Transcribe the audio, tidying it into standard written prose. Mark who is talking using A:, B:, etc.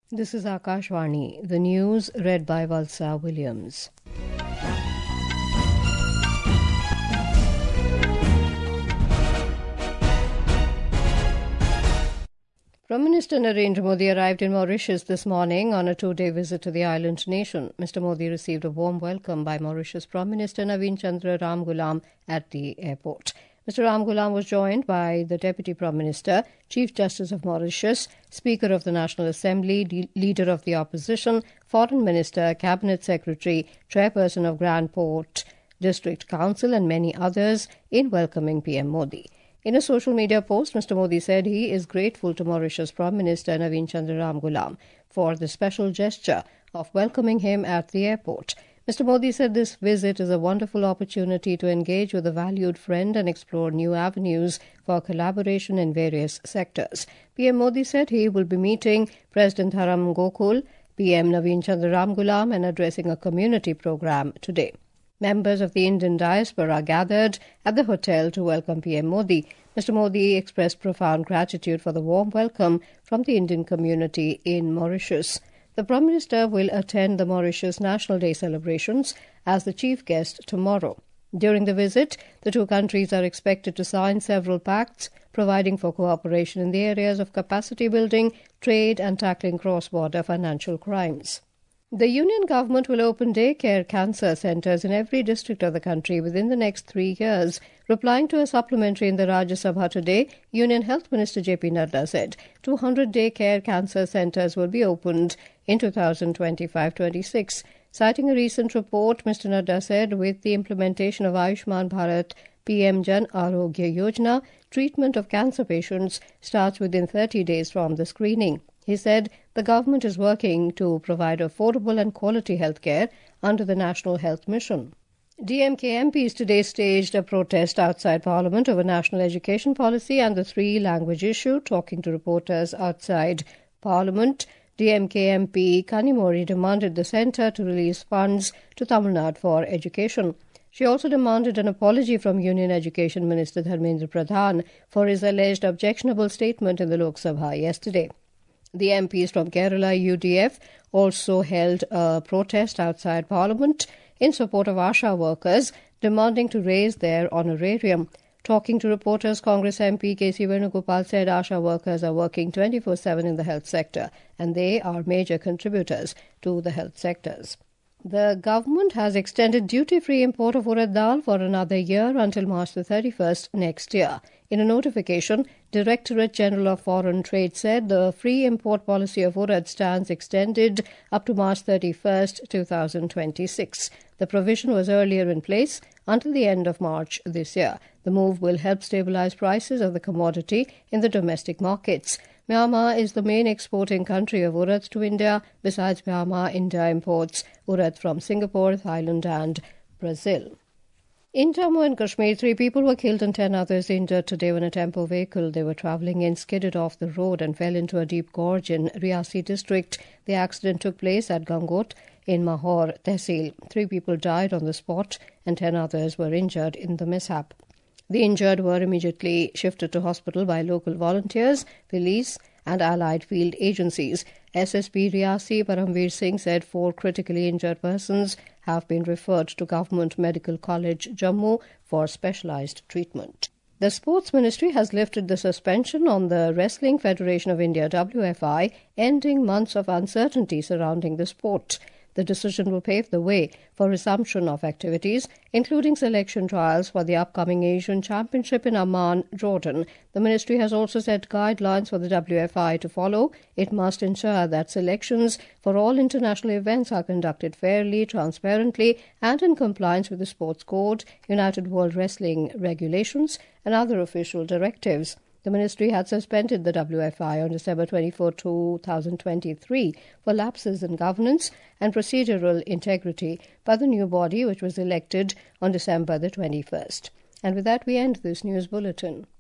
A: This is Akashvani. The news read by Valsa Williams. Prime Minister Narendra Modi arrived in Mauritius this morning on a two-day visit to the island nation. Mr. Modi received a warm welcome by Mauritius Prime Minister Naveen Chandra Ramgoolam at the airport. Mr. Ramgoolam was joined by the Deputy Prime Minister, Chief Justice of Mauritius, Speaker of the National Assembly, Leader of the Opposition, Foreign Minister, Cabinet Secretary, Chairperson of Grand Port District Council and many others in welcoming PM Modi. In a social media post, Mr. Modi said he is grateful to Mauritius Prime Minister Naveen Chandra Ramgoolam for the special gesture of welcoming him at the airport. Mr. Modi said this visit is a wonderful opportunity to engage with a valued friend and explore new avenues for collaboration in various sectors. PM Modi said he will be meeting President Dharam Gokul, PM Naveen Chandra Ramgoolam and addressing a community program today. Members of the Indian diaspora gathered at the hotel to welcome PM Modi. Mr. Modi expressed profound gratitude for the warm welcome from the Indian community in Mauritius. The Prime Minister will attend the Mauritius National Day celebrations as the chief guest tomorrow. During the visit, the two countries are expected to sign several pacts providing for cooperation in the areas of capacity building, trade and tackling cross-border financial crimes. The Union Government will open daycare cancer centres in every district of the country within the next 3 years. Replying to a supplementary in the Rajya Sabha today, Union Health Minister J.P. Nadda said 200 daycare cancer centres will be opened in 2025-26. Citing a recent report, Mr. Nadda said with the implementation of Ayushman Bharat PM Jan Arogya Yojana, treatment of cancer patients starts within 30 days from the screening. He said the government is working to provide affordable and quality health care under the National Health Mission. DMK MPs today staged a protest outside Parliament over national education policy and the three-language issue. Talking to reporters outside Parliament, DMK MP Kanimori demanded the centre to release funds to Tamil Nadu for education. She also demanded an apology from Union Education Minister Dharmendra Pradhan for his alleged objectionable statement in the Lok Sabha yesterday. The MPs from Kerala UDF also held a protest outside Parliament in support of ASHA workers demanding to raise their honorarium. Talking to reporters, Congress MP K.C. Venugopal said ASHA workers are working 24/7 in the health sector and they are major contributors to the health sectors. The government has extended duty-free import of urad dal for another year until March the 31st next year. In a notification, Directorate General of Foreign Trade said the free import policy of urad stands extended up to March 31st, 2026. The provision was earlier in place until the end of March this year. The move will help stabilize prices of the commodity in the domestic markets. Myanmar is the main exporting country of urad to India. Besides Myanmar, India imports urad from Singapore, Thailand and Brazil. In Jammu and Kashmir, 3 people were killed and 10 others injured today when a tempo vehicle they were travelling in skidded off the road and fell into a deep gorge in Riasi district. The accident took place at Gangot in Mahor Tehsil. 3 people died on the spot and 10 others were injured in the mishap. The injured were immediately shifted to hospital by local volunteers, police and allied field agencies. SSP Riasi Paramveer Singh said 4 critically injured persons have been referred to Government Medical College Jammu for specialised treatment. The Sports Ministry has lifted the suspension on the Wrestling Federation of India WFI, ending months of uncertainty surrounding the sport. The decision will pave the way for resumption of activities, including selection trials for the upcoming Asian Championship in Amman, Jordan. The ministry has also set guidelines for the WFI to follow. It must ensure that selections for all international events are conducted fairly, transparently, and in compliance with the Sports Code, United World Wrestling regulations, and other official directives. The ministry had suspended the WFI on December 24, 2023 for lapses in governance and procedural integrity by the new body which was elected on December the 21st. And with that we end this news bulletin.